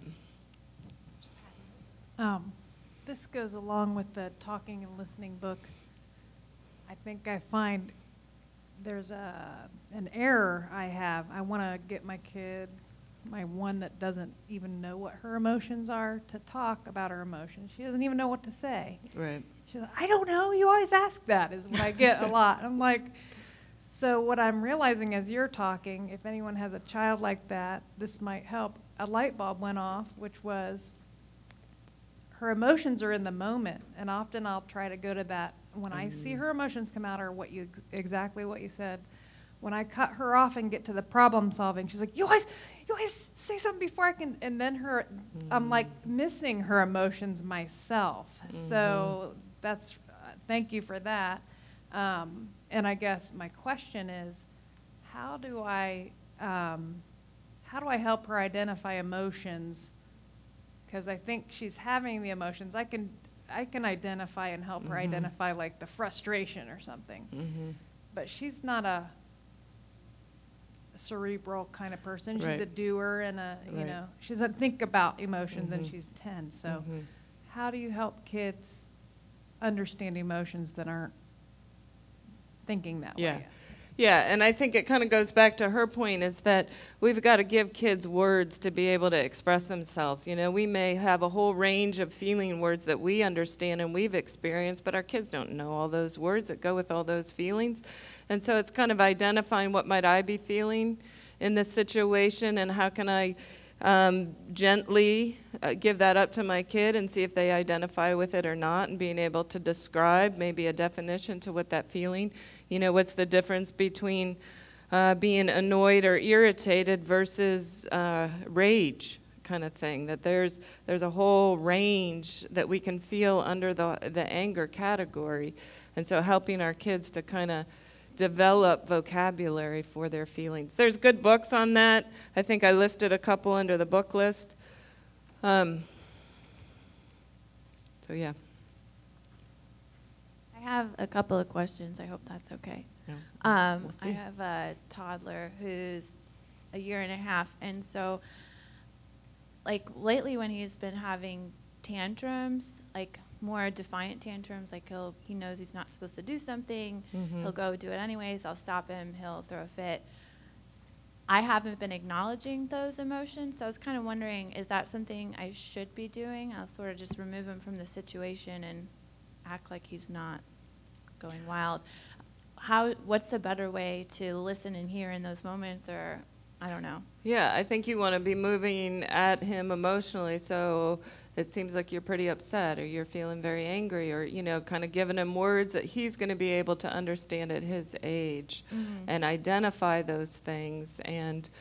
This goes along with the talking and listening book. I think I find there's an error I have. I want to get my kid, my one that doesn't even know what her emotions are, to talk about her emotions. She doesn't even know what to say. Right. She's like, I don't know, you always ask that, is what I get a lot. I'm like, so what I'm realizing as you're talking, if anyone has a child like that, this might help. A light bulb went off, which was her emotions are in the moment, and often I'll try to go to that when I see her emotions come out, or exactly what you said. When I cut her off and get to the problem solving, she's like, you always say something before I can, and then I'm like missing her emotions myself. So that's, thank you for that. And I guess my question is, how do I help her identify emotions? Because I think she's having the emotions. I can identify and help her identify like the frustration or something. But she's not a cerebral kind of person. She's Right. a doer, and Right. she doesn't think about emotions, and she's 10. So how do you help kids understand emotions that aren't thinking that way yet? Yeah, and I think it kind of goes back to her point, is that we've got to give kids words to be able to express themselves. We may have a whole range of feeling words that we understand and we've experienced, but our kids don't know all those words that go with all those feelings. And so it's kind of identifying what might I be feeling in this situation, and how can I gently give that up to my kid and see if they identify with it or not, and being able to describe maybe a definition to what that feeling, what's the difference between being annoyed or irritated versus rage kind of thing, that there's a whole range that we can feel under the anger category. And so helping our kids to kind of develop vocabulary for their feelings. There's good books on that. I think I listed a couple under the book list. So yeah. I have a couple of questions. I hope that's okay. Yeah. We'll see. I have a toddler who's a year and a half, and so like lately when he's been having tantrums, like more defiant tantrums, like he knows he's not supposed to do something, he'll go do it anyways, I'll stop him, he'll throw a fit. I haven't been acknowledging those emotions, so I was kind of wondering, is that something I should be doing? I'll sort of just remove him from the situation and act like he's not going wild. What's a better way to listen and hear in those moments, or I don't know. Yeah, I think you want to be moving at him emotionally, so it seems like you're pretty upset, or you're feeling very angry, or kind of giving him words that he's going to be able to understand at his age and identify those things. And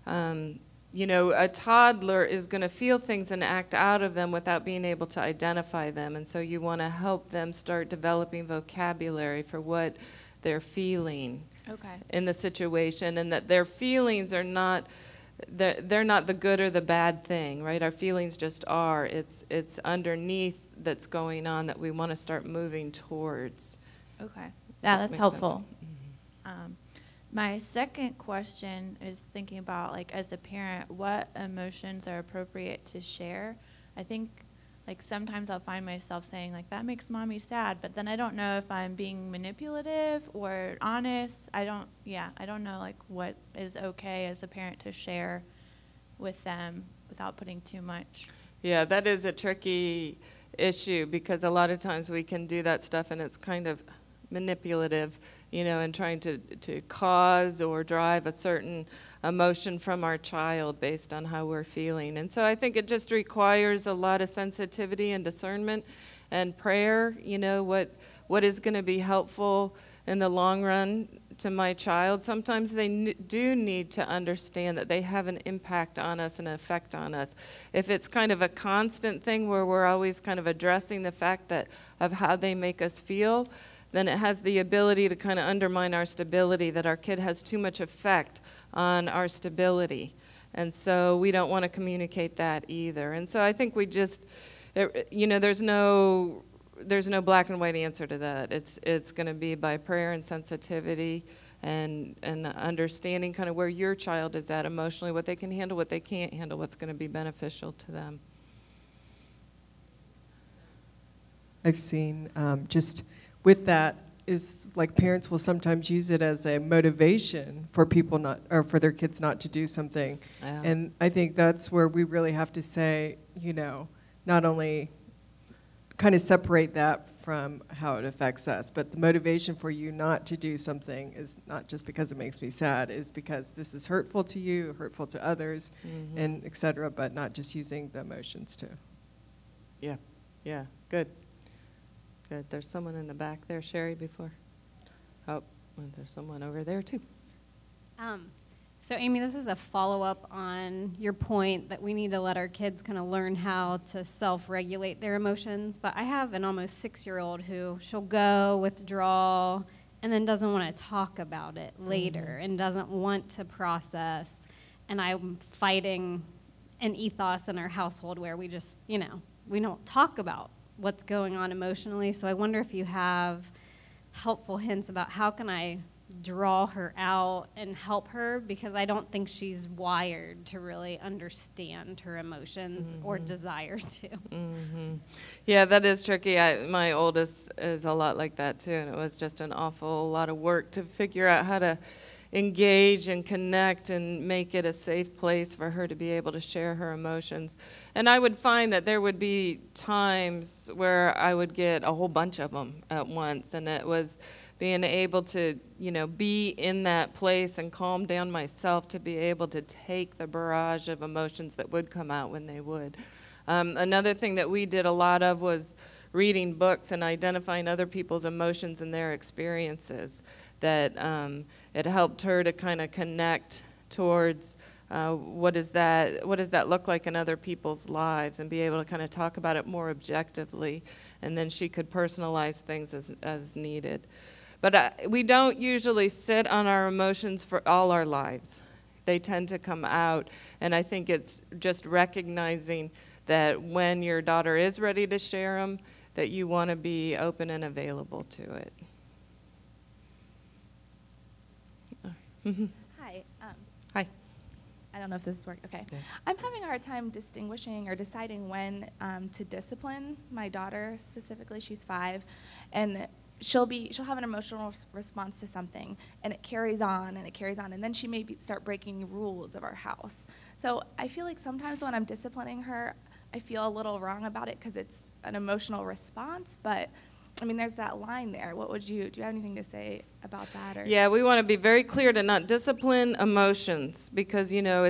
a toddler is going to feel things and act out of them without being able to identify them, and so you want to help them start developing vocabulary for what they're feeling in the situation, and that their feelings are not, they're not the good or the bad thing, right? Our feelings just are. It's underneath that's going on that we want to start moving towards. Okay. Yeah, that's helpful. My second question is thinking about, like, as a parent, what emotions are appropriate to share? I think, like, sometimes I'll find myself saying, like, that makes mommy sad, but then I don't know if I'm being manipulative or honest. I don't know, like, what is okay as a parent to share with them without putting too much. Yeah, that is a tricky issue, because a lot of times we can do that stuff and it's kind of manipulative, and trying to cause or drive a certain emotion from our child based on how we're feeling. And so I think it just requires a lot of sensitivity and discernment and prayer, what is going to be helpful in the long run to my child. Sometimes they do need to understand that they have an impact on us and an effect on us. If it's kind of a constant thing where we're always kind of addressing the fact of how they make us feel, then it has the ability to kind of undermine our stability, that our kid has too much effect on our stability. And so we don't want to communicate that either. And so I think we just, there's no black and white answer to that. It's going to be by prayer and sensitivity and understanding kind of where your child is at emotionally, what they can handle, what they can't handle, what's going to be beneficial to them. I've seen just with that is like parents will sometimes use it as a motivation for people not, or for their kids not to do something. Yeah. And I think that's where we really have to say, not only kind of separate that from how it affects us, but the motivation for you not to do something is not just because it makes me sad, is because this is hurtful to you, hurtful to others, and et cetera, but not just using the emotions too. Yeah, good. Good. There's someone in the back there, Sherry, before. Oh, and there's someone over there too. So Amy, this is a follow-up on your point that we need to let our kids kind of learn how to self-regulate their emotions. But I have an almost 6-year-old who she'll go, withdraw, and then doesn't want to talk about it later and doesn't want to process. And I'm fighting an ethos in our household where we just, we don't talk about what's going on emotionally. So I wonder if you have helpful hints about how can I draw her out and help her, because I don't think she's wired to really understand her emotions or desire to. Yeah, that is tricky. My oldest is a lot like that too, and it was just an awful lot of work to figure out how to engage and connect and make it a safe place for her to be able to share her emotions. And I would find that there would be times where I would get a whole bunch of them at once, and it was being able to, be in that place and calm down myself to be able to take the barrage of emotions that would come out when they would. Another thing that we did a lot of was reading books and identifying other people's emotions and their experiences. That it helped her to kind of connect towards what does that look like in other people's lives, and be able to kind of talk about it more objectively, and then she could personalize things as needed. But we don't usually sit on our emotions for all our lives. They tend to come out, and I think it's just recognizing that when your daughter is ready to share them, that you want to be open and available to it. Hi. Hi. I don't know if this is working. Okay. Yeah. I'm having a hard time distinguishing or deciding when to discipline my daughter specifically. She's 5, and she'll have an emotional response to something, and it carries on, and then she may start breaking rules of our house. So I feel like sometimes when I'm disciplining her, I feel a little wrong about it because it's an emotional response, but there's that line there. Do you have anything to say about that? Or? Yeah, we want to be very clear to not discipline emotions, because,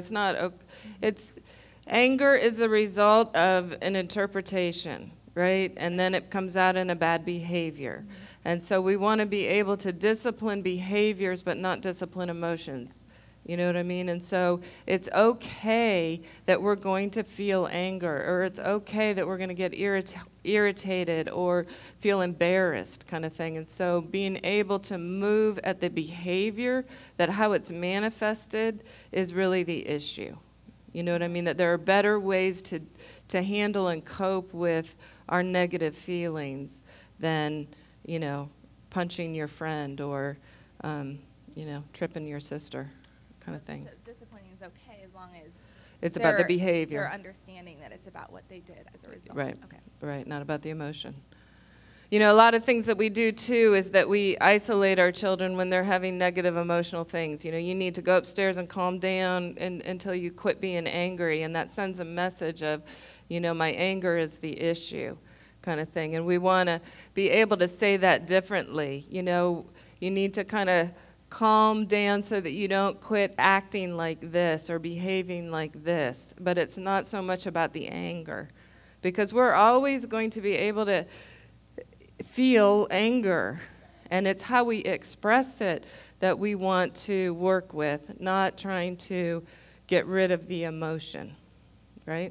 anger is the result of an interpretation, right? And then it comes out in a bad behavior. And so we want to be able to discipline behaviors but not discipline emotions. You know what I mean? And so it's okay that we're going to feel anger, or it's okay that we're going to get irritated or feel embarrassed, kind of thing. And so being able to move at the behavior, that how it's manifested is really the issue. You know what I mean? That there are better ways to handle and cope with our negative feelings than, punching your friend or, tripping your sister. Kind of thing. So disciplining is okay as long as it's about the behavior. They're understanding that it's about what they did as a result. Right. Okay. Right. Not about the emotion. A lot of things that we do too is that we isolate our children when they're having negative emotional things. You need to go upstairs and calm down until you quit being angry, and that sends a message of, my anger is the issue, kind of thing. And we want to be able to say that differently. You need to kind of calm down so that you don't quit acting like this or behaving like this. But it's not so much about the anger, because we're always going to be able to feel anger, and it's how we express it that we want to work with, not trying to get rid of the emotion, right?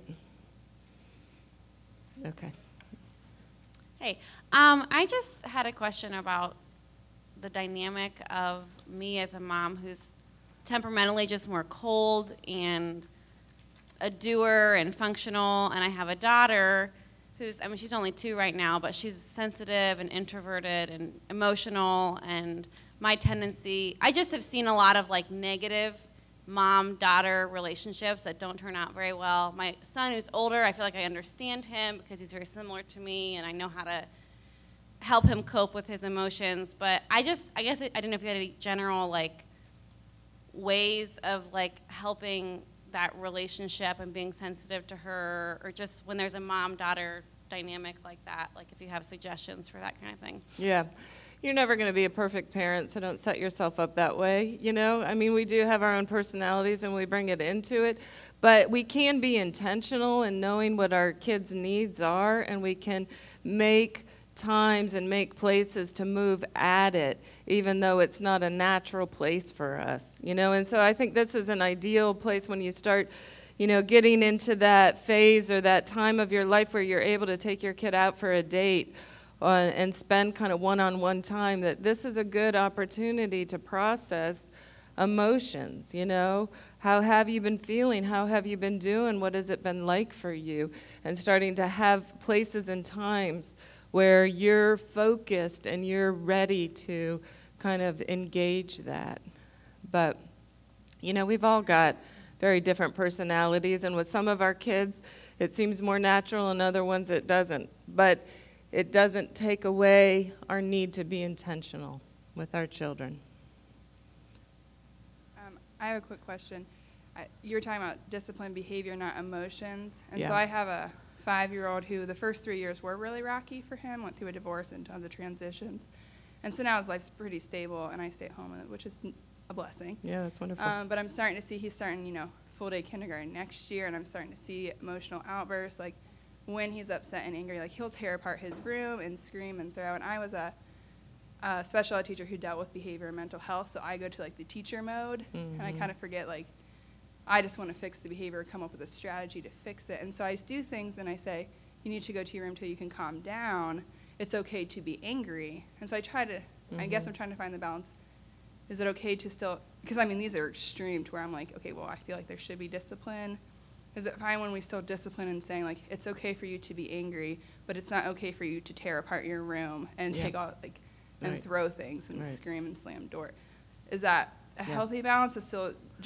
Okay. Hey, I just had a question about the dynamic of me as a mom who's temperamentally just more cold and a doer and functional, and I have a daughter who's, I mean, she's only 2 right now, but she's sensitive and introverted and emotional, and my tendency, I just have seen a lot of like negative mom-daughter relationships that don't turn out very well. My son, who's older, I feel like I understand him because he's very similar to me, and I know how to help him cope with his emotions. But I guess I didn't know if you had any general like ways of like helping that relationship and being sensitive to her, or just when there's a mom-daughter dynamic like that, like if you have suggestions for that kind of thing. Yeah. You're never going to be a perfect parent, so don't set yourself up that way, you know? I mean, we do have our own personalities and we bring it into it, but we can be intentional in knowing what our kids' needs are, and we can make times and make places to move at it, even though it's not a natural place for us, you know? And so I think this is an ideal place when you start, you know, getting into that phase or that time of your life where you're able to take your kid out for a date and spend kind of one-on-one time, that this is a good opportunity to process emotions, you know? How have you been feeling? How have you been doing? What has it been like for you? And starting to have places and times where you're focused and you're ready to kind of engage that. But, you know, we've all got very different personalities, and with some of our kids, it seems more natural, and other ones it doesn't. But it doesn't take away our need to be intentional with our children. I have a quick question. You were talking about discipline, behavior, not emotions. And Yeah. so I have a 5-year-old who the first 3 years were really rocky for him, went through a divorce and tons of transitions. And so now his life's pretty stable, and I stay at home, which is a blessing. Yeah, that's wonderful. But I'm starting to see he's starting, you know, full-day kindergarten next year, and I'm starting to see emotional outbursts, like when he's upset and angry, like he'll tear apart his room and scream and throw. And I was a special ed teacher who dealt with behavior and mental health, so I go to like the teacher mode, and I kind of forget, like, I just want to fix the behavior, come up with a strategy to fix it. And so I do things, and I say, you need to go to your room till you can calm down. It's okay to be angry. And so I try to, I guess I'm trying to find the balance. Is it okay to still, because I mean, these are extreme to where I'm like, okay, well, I feel like there should be discipline. Is it fine when we still discipline and saying, like, it's okay for you to be angry, but it's not okay for you to tear apart your room and take all, like, and throw things and scream and slam door? Is that a healthy balance? It's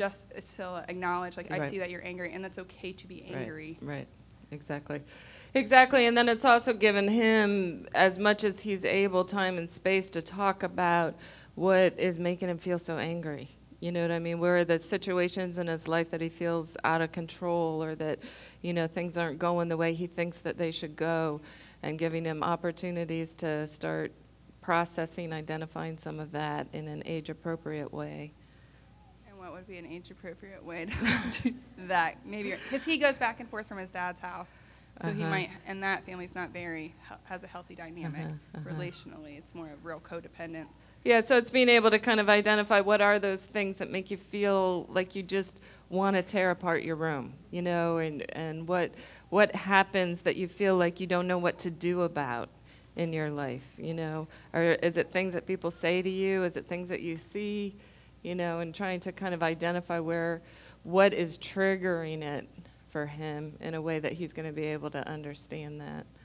still acknowledge, like, I see that you're angry, and that's okay to be angry. Right. Exactly. And then it's also given him, as much as he's able, time and space to talk about what is making him feel so angry. You know what I mean? Where are the situations in his life that he feels out of control, or that, you know, things aren't going the way he thinks that they should go, and giving him opportunities to start processing, identifying some of that in an age-appropriate way. And what would be an age-appropriate way to do that? Maybe, because he goes back and forth from his dad's house, so he might, and that family's not has a healthy dynamic relationally. It's more of real codependence. Yeah, so it's being able to kind of identify what are those things that make you feel like you just want to tear apart your room, you know, and what happens that you feel like you don't know what to do about in your life, you know? Or is it things that people say to you? Is it things that you see, you know, and trying to kind of identify what is triggering it for him in a way that he's going to be able to understand that.